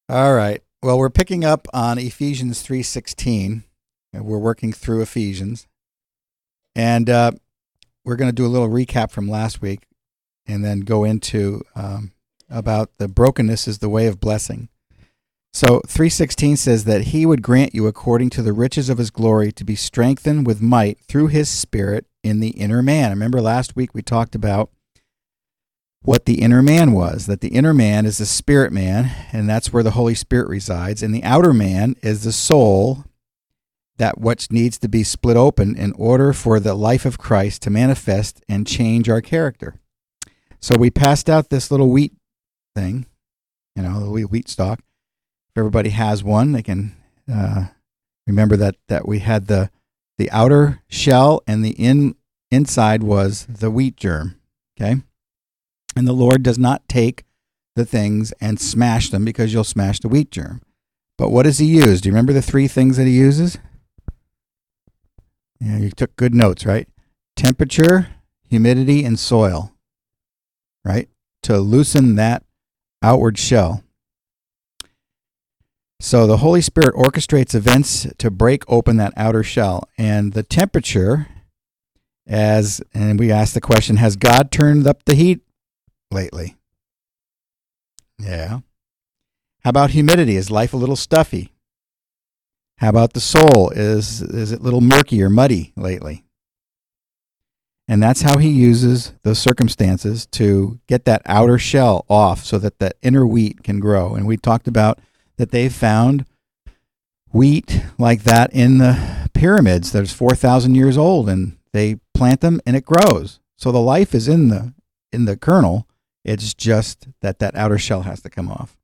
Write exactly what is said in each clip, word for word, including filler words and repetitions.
All right. Well, we're picking up on Ephesians three sixteen. We're working through Ephesians. And uh, we're going to do a little recap from last week and then go into um, about the brokenness is the way of blessing. So three sixteen says that he would grant you according to the riches of his glory to be strengthened with might through his spirit in the inner man. Remember last week we talked about what the inner man was, that the inner man is the spirit man, and that's where the Holy Spirit resides, and the outer man is the soul, that what needs to be split open in order for the life of Christ to manifest and change our character. So we passed out this little wheat thing, you know, the wheat stalk. If everybody has one, they can uh, remember that that we had the the outer shell and the in inside was the wheat germ, okay? And the Lord does not take the things and smash them because you'll smash the wheat germ. But what does he use? Do you remember the three things that he uses? Yeah, you took good notes, right? Temperature, humidity, and soil, right? To loosen that outward shell. So the Holy Spirit orchestrates events to break open that outer shell. And the temperature, as, and we asked the question, has God turned up the heat lately? Yeah. How about humidity? Is life a little stuffy? How about the soul? Is is it a little murky or muddy lately? And that's how he uses those circumstances to get that outer shell off so that the inner wheat can grow. And we talked about that they've found wheat like that in the pyramids that's four thousand years old, and they plant them and it grows. So the life is in the in the kernel. It's just that that outer shell has to come off.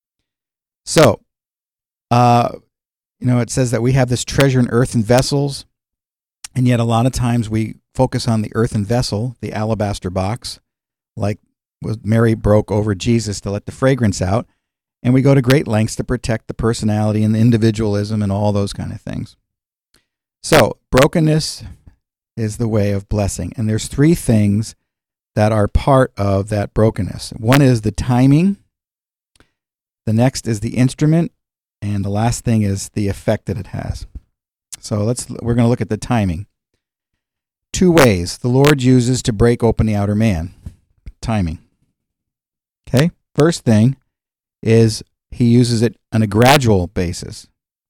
So, uh, you know, it says that we have this treasure in earthen vessels, and yet a lot of times we focus on the earthen vessel, the alabaster box, like Mary broke over Jesus to let the fragrance out, and we go to great lengths to protect the personality and the individualism and all those kind of things. So, brokenness is the way of blessing, and there's three things that are part of that brokenness. One is the timing, the next is the instrument, and the last thing is the effect that it has. So let's we're going to look at the timing. Two ways the Lord uses to break open the outer man. Timing. Okay? First thing is he uses it on a gradual basis.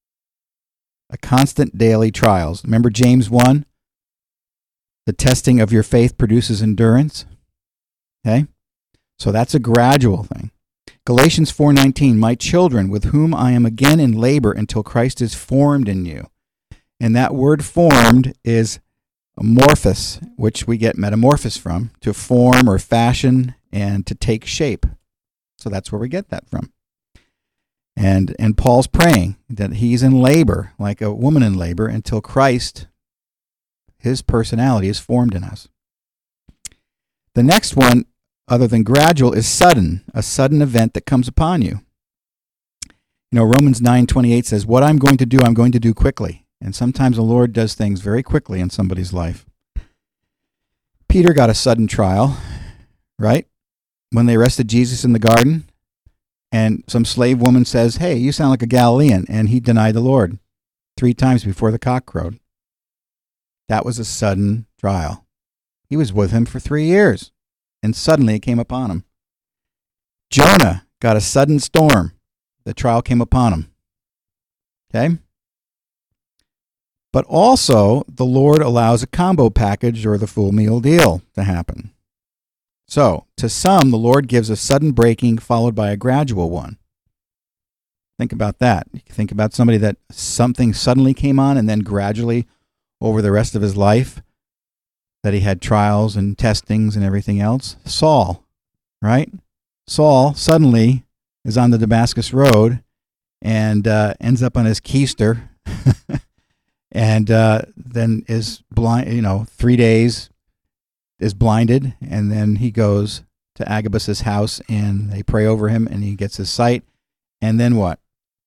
A constant daily trials. Remember James one? The testing of your faith produces endurance. Okay? So that's a gradual thing. Galatians four nineteen, my children, with whom I am again in labor until Christ is formed in you. And that word formed is amorphous, which we get metamorphosis from, to form or fashion and to take shape. So that's where we get that from. And and Paul's praying that he's in labor, like a woman in labor, until Christ, his personality, is formed in us. The next one, other than gradual, is sudden, a sudden event that comes upon you. You know, Romans nine twenty-eight says, what I'm going to do, I'm going to do quickly. And sometimes the Lord does things very quickly in somebody's life. Peter got a sudden trial, right? When they arrested Jesus in the garden, and some slave woman says, hey, you sound like a Galilean, and he denied the Lord three times before the cock crowed. That was a sudden trial. He was with him for three years. And suddenly it came upon him. Jonah got a sudden storm. The trial came upon him. Okay? But also, the Lord allows a combo package or the full meal deal to happen. So, to some, the Lord gives a sudden breaking followed by a gradual one. Think about that. You think about somebody that something suddenly came on and then gradually over the rest of his life that he had trials and testings and everything else. Saul, right? Saul suddenly is on the Damascus Road and uh, ends up on his keister and uh, then is blind, you know, three days is blinded, and then he goes to Agabus's house and they pray over him and he gets his sight. And then what?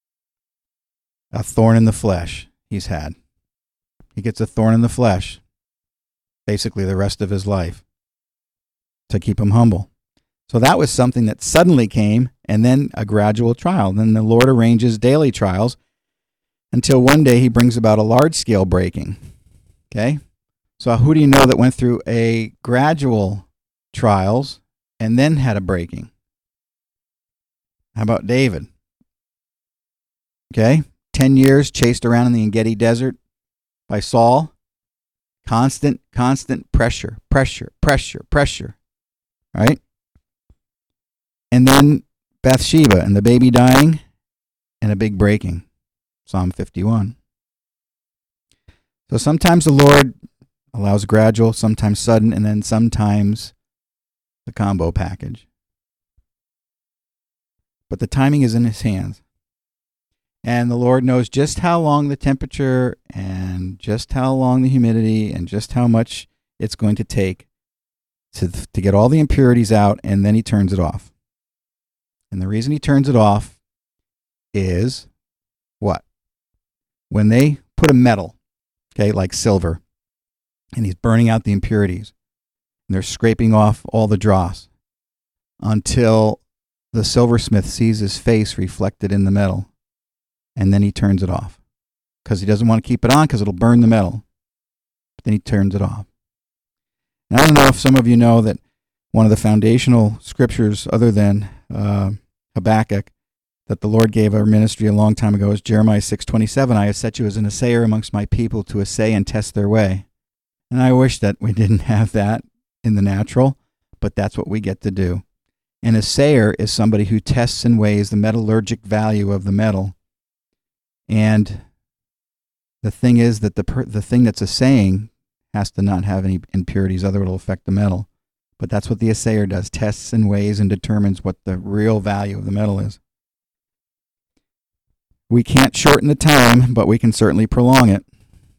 A thorn in the flesh he's had. He gets a thorn in the flesh basically the rest of his life to keep him humble. So that was something that suddenly came, and then a gradual trial. Then the Lord arranges daily trials until one day he brings about a large-scale breaking. Okay? So who do you know that went through a gradual trials and then had a breaking? How about David? Okay? Ten years chased around in the Engedi Desert by Saul. Constant, constant pressure, pressure, pressure, pressure. Right? And then Bathsheba and the baby dying and a big breaking. Psalm fifty-one. So sometimes the Lord allows gradual, sometimes sudden, and then sometimes the combo package. But the timing is in his hands. And the Lord knows just how long the temperature and just how long the humidity and just how much it's going to take to, to get all the impurities out, and then he turns it off. And the reason he turns it off is what? When they put a metal, okay, like silver, and he's burning out the impurities, and they're scraping off all the dross until the silversmith sees his face reflected in the metal, and then he turns it off because he doesn't want to keep it on because it'll burn the metal. But then he turns it off. And I don't know if some of you know that one of the foundational scriptures other than uh, Habakkuk that the Lord gave our ministry a long time ago is Jeremiah six twenty-seven. I have set you as an assayer amongst my people to assay and test their way. And I wish that we didn't have that in the natural, but that's what we get to do. An assayer is somebody who tests and weighs the metallurgic value of the metal. And the thing is that the per, the thing that's assaying has to not have any impurities, otherwise it'll affect the metal. But that's what the assayer does, tests and weighs and determines what the real value of the metal is. We can't shorten the time, but we can certainly prolong it.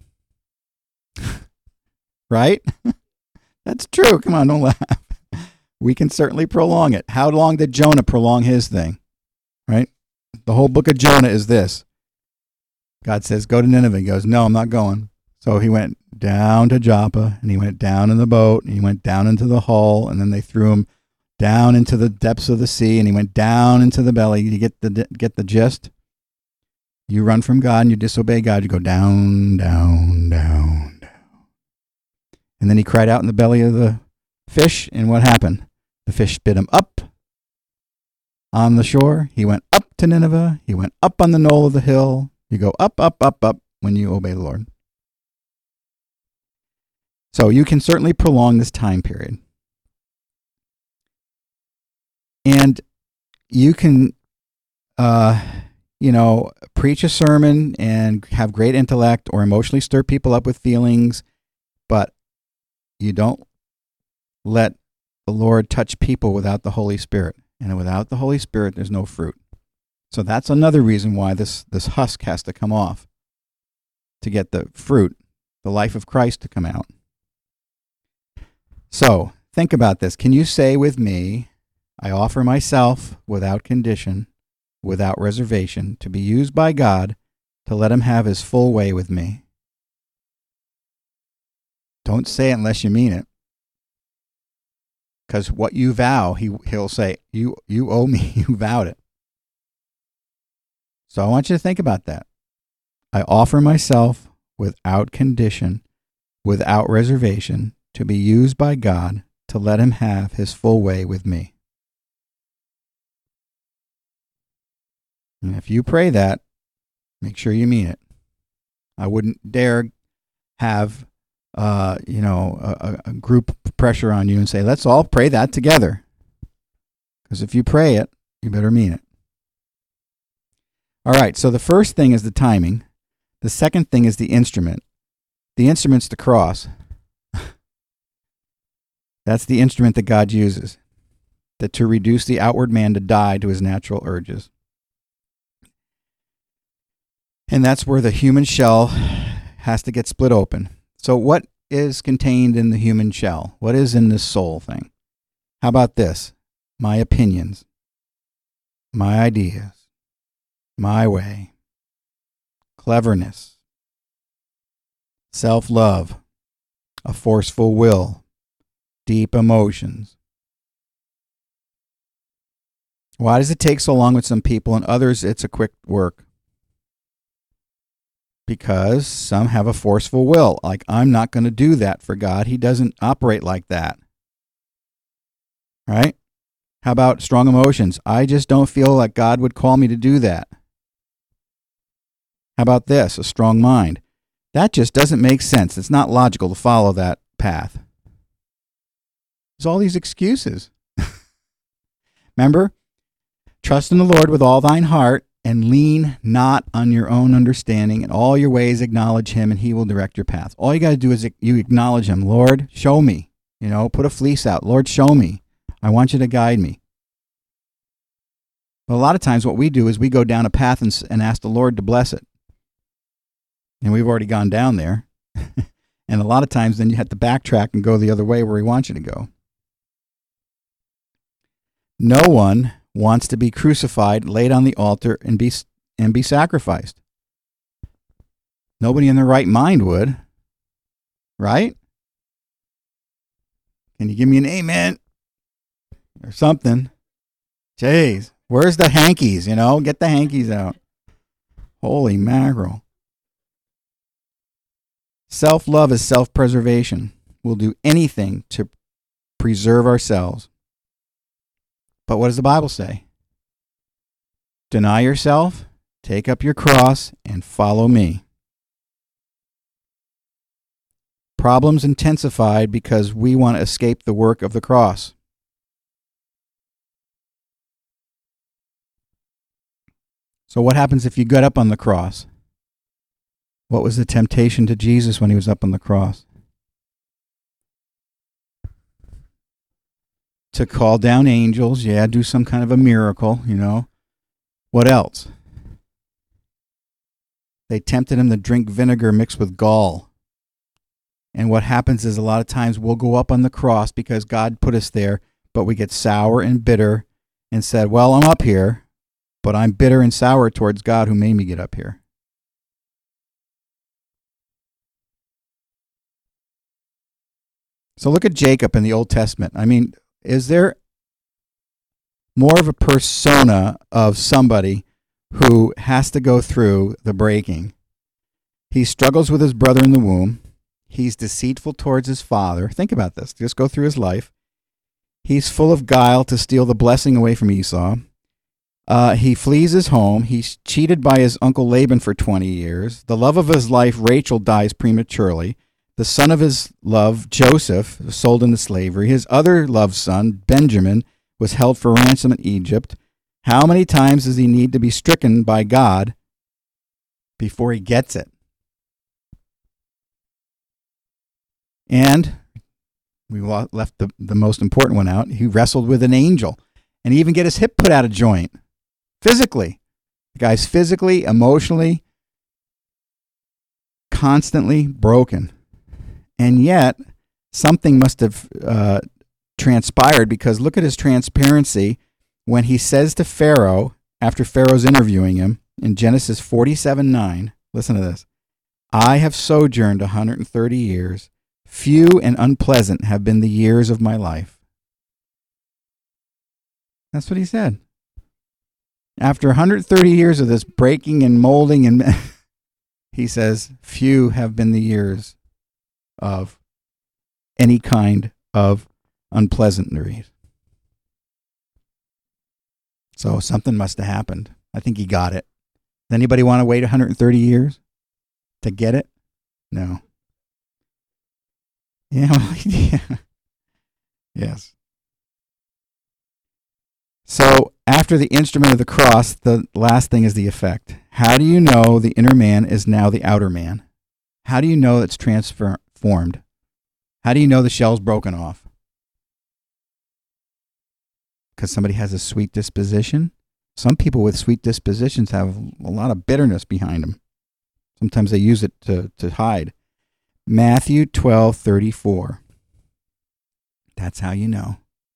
Right? That's true. Come on, don't laugh. We can certainly prolong it. How long did Jonah prolong his thing? Right? The whole book of Jonah is this. God says, go to Nineveh. He goes, no, I'm not going. So he went down to Joppa, and he went down in the boat, and he went down into the hull, and then they threw him down into the depths of the sea, and he went down into the belly. You get the get the gist? You run from God and you disobey God, you go down, down, down, down. And then he cried out in the belly of the fish, and what happened? The fish spit him up on the shore. He went up to Nineveh. He went up on the knoll of the hill. You go up, up, up, up when you obey the Lord. So you can certainly prolong this time period. And you can, uh, you know, preach a sermon and have great intellect or emotionally stir people up with feelings, but you don't let the Lord touch people without the Holy Spirit. And without the Holy Spirit, there's no fruit. So that's another reason why this, this husk has to come off to get the fruit, the life of Christ to come out. So think about this. Can you say with me, I offer myself without condition, without reservation, to be used by God to let him have his full way with me? Don't say it unless you mean it. Because what you vow, he, he'll say, you, you owe me, you vowed it. So I want you to think about that. I offer myself without condition, without reservation, to be used by God to let him have his full way with me. And if you pray that, make sure you mean it. I wouldn't dare have, uh, you know, a, a group pressure on you and say, let's all pray that together. Because if you pray it, you better mean it. All right, so the first thing is the timing. The second thing is the instrument. The instrument's the cross. That's the instrument that God uses, that to reduce the outward man to die to his natural urges. And that's where the human shell has to get split open. So what is contained in the human shell? What is in this soul thing? How about this? My opinions, my ideas, my way, cleverness, self-love, a forceful will, deep emotions, Why does it take so long with some people and others it's a quick work? Because some have a forceful will. Like, I'm not going to do that for God. He doesn't operate like that. Right? How about strong emotions? I just don't feel like God would call me to do that. How about this? A strong mind. That just doesn't make sense. It's not logical to follow that path. There's all these excuses. Remember? Trust in the Lord with all thine heart and lean not on your own understanding. In all your ways acknowledge him and he will direct your path. All you got to do is you acknowledge him. Lord, show me. You know, put a fleece out. Lord, show me. I want you to guide me. But a lot of times what we do is we go down a path and, and ask the Lord to bless it. And we've already gone down there. And a lot of times then you have to backtrack and go the other way where he wants you to go. No one wants to be crucified, laid on the altar, and be and be sacrificed. Nobody in their right mind would. Right? Can you give me an amen? Or something? Jeez. Where's the hankies, you know? Get the hankies out. Holy mackerel. Self-love is self-preservation. We'll do anything to preserve ourselves. But what does the Bible say? Deny yourself, take up your cross, and follow me. Problems intensified because we want to escape the work of the cross. So what happens if you get up on the cross? What was the temptation to Jesus when he was up on the cross? To call down angels, yeah, do some kind of a miracle, you know. What else? They tempted him to drink vinegar mixed with gall. And what happens is a lot of times we'll go up on the cross because God put us there, but we get sour and bitter and said, well, I'm up here, but I'm bitter and sour towards God who made me get up here. So look at Jacob in the Old Testament. I mean, is there more of a persona of somebody who has to go through the breaking? He struggles with his brother in the womb. He's deceitful towards his father. Think about this. Just go through his life. He's full of guile to steal the blessing away from Esau. Uh, he flees his home. He's cheated by his uncle Laban for twenty years. The love of his life, Rachel, dies prematurely. The son of his love, Joseph, was sold into slavery. His other loved son, Benjamin, was held for ransom in Egypt. How many times does he need to be stricken by God before he gets it? And we left the, the most important one out. He wrestled with an angel and he even get his hip put out of joint physically. The guy's physically, emotionally, constantly broken. And yet, something must have uh, transpired because look at his transparency when he says to Pharaoh, after Pharaoh's interviewing him, in Genesis forty-seven nine, listen to this, I have sojourned one hundred thirty years. Few and unpleasant have been the years of my life. That's what he said. After one hundred thirty years of this breaking and molding, and he says, few have been the years of any kind of unpleasantry. So something must have happened. I think he got it. Does anybody want to wait one hundred thirty years to get it? No. Yeah, well, yeah. Yes. So after the instrument of the cross, the last thing is the effect. How do you know the inner man is now the outer man? How do you know it's transformed? How do you know the shell's broken off? Because somebody has a sweet disposition? Some people with sweet dispositions have a lot of bitterness behind them. Sometimes they use it to, to hide. Matthew twelve thirty-four. That's how you know.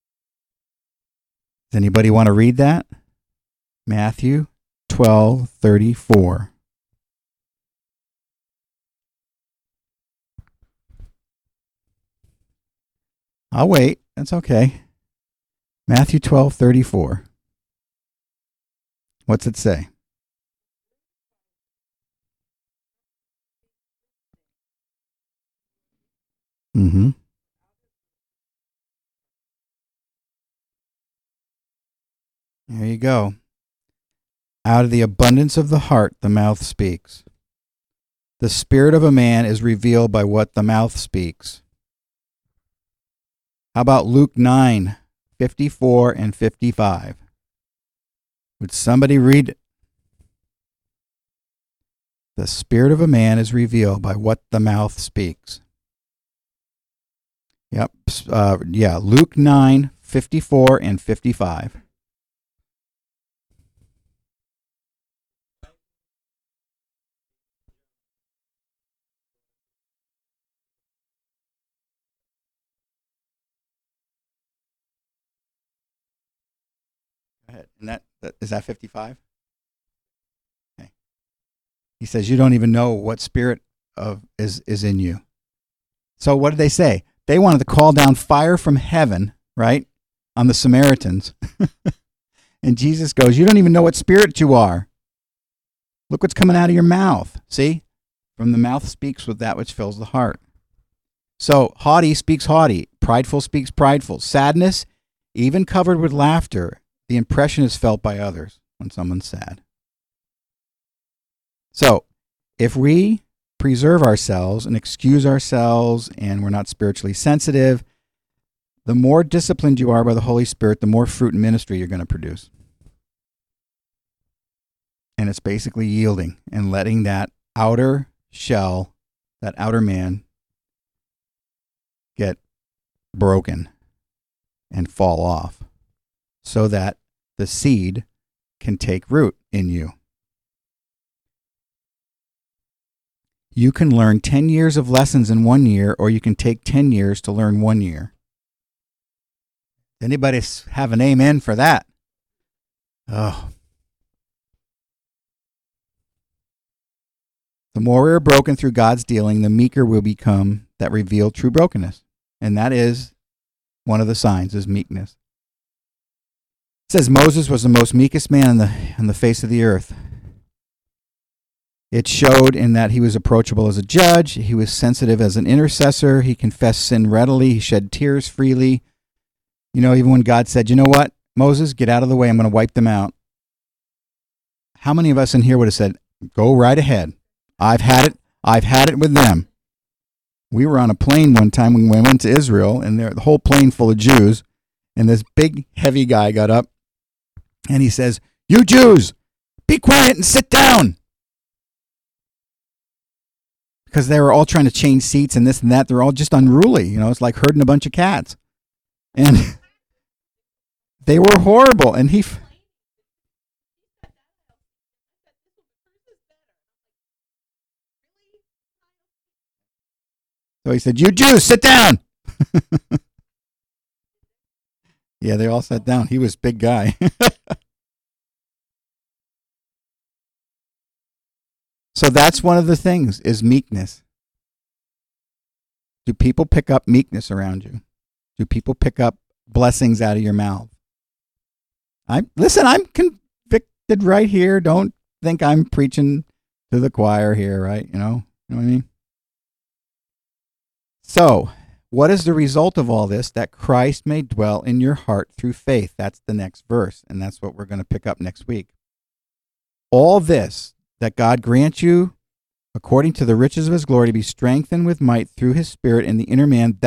Does anybody want to read that? Matthew twelve thirty-four. I'll wait. That's okay. Matthew twelve thirty-four. What's it say? Mm-hmm. There you go. Out of the abundance of the heart, the mouth speaks. The spirit of a man is revealed by what the mouth speaks. How about Luke nine, fifty-four and fifty-five? Would somebody read it? The spirit of a man is revealed by what the mouth speaks. Yep. Uh, yeah, Luke nine, fifty-four and fifty-five. Go ahead. And that, that is that fifty-five? Okay. He says you don't even know what spirit of is is in you. So what did they say? They wanted to call down fire from heaven, right, on the Samaritans. And Jesus goes, you don't even know what spirit you are. Look what's coming out of your mouth. See? From the mouth speaks with that which fills the heart. So haughty speaks haughty. Prideful speaks prideful. Sadness, even covered with laughter, the impression is felt by others when someone's sad. So if we preserve ourselves and excuse ourselves and we're not spiritually sensitive, the more disciplined you are by the Holy Spirit, the more fruit and ministry you're going to produce. And it's basically yielding and letting that outer shell, that outer man, get broken and fall off so that the seed can take root in you. You can learn ten years of lessons in one year, or you can take ten years to learn one year. Anybody have an amen for that? Oh. The more we are broken through God's dealing, the meeker will become that reveal true brokenness. And that is one of the signs, is meekness. It says Moses was the most meekest man on the, on the face of the earth. It showed in that he was approachable as a judge. He was sensitive as an intercessor. He confessed sin readily. He shed tears freely. You know, even when God said, you know what, Moses, get out of the way. I'm going to wipe them out. How many of us in here would have said, go right ahead. I've had it. I've had it with them. We were on a plane one time when we went to Israel, and there, the whole plane full of Jews, and this big, heavy guy got up, and he says, you Jews, be quiet and sit down. Because they were all trying to change seats and this and that. They're all just unruly. You know, it's like herding a bunch of cats. And they were horrible. And he... F- so he said, you Jews, sit down. Yeah, they all sat down. He was a big guy. So that's one of the things, is meekness. Do people pick up meekness around you? Do people pick up blessings out of your mouth? I listen, I'm convicted right here. Don't think I'm preaching to the choir here, right? You know, you know what I mean? So, what is the result of all this? That Christ may dwell in your heart through faith. That's the next verse, and that's what we're going to pick up next week. All this, that God grant you, according to the riches of his glory, to be strengthened with might through his Spirit in the inner man,